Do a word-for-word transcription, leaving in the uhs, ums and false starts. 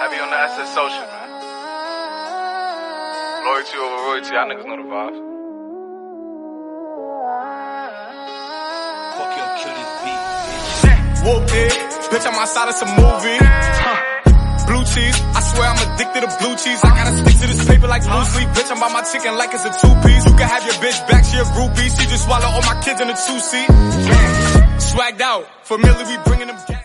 Heavy on the S S social, man. Loyalty over royalty, y'all niggas know the vibes. Fuck your kill this beat, bitch. Whoop it, bitch, I'm outside of some movie. Huh. Blue cheese, I swear I'm addicted to blue cheese. I gotta stick to this paper like blue sleep. Bitch, I'm by my chicken like it's a two-piece. You can have your bitch back, she a groupie. She just swallow all my kids in a two-seat. Swagged out, familiar, we bringing them down.